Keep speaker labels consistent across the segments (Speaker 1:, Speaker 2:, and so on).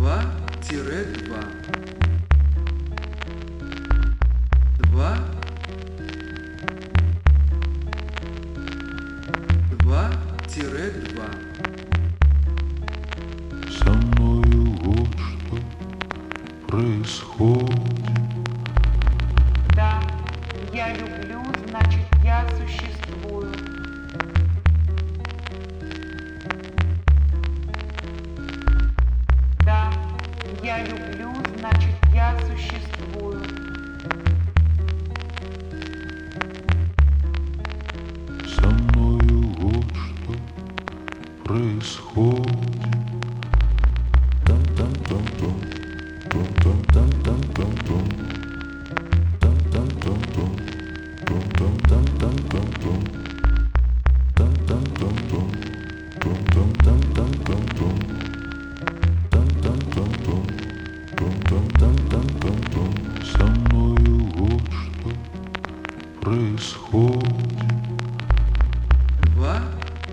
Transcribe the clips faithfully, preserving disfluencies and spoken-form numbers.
Speaker 1: два. Два. Два тире два.
Speaker 2: Со мною вот что происходит.
Speaker 3: Да, я люблю, значит, я существую. Да, я люблю, значит, я существую.
Speaker 2: Со мною вот что происходит. Там-там-там-там, там-там-там-там-там, там-там-там-там, там-там-там-там-там, там-там-там-там, там-там-там-там-там, там-там-там-там, там-там-там-там-там. Со мною вот что происходит.
Speaker 1: Два.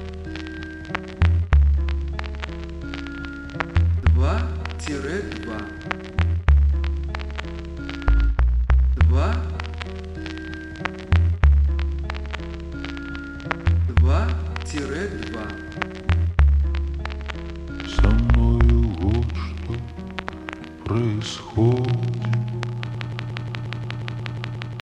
Speaker 1: Два тире два. Два. Два тире два.
Speaker 2: Со мною вот что происходит.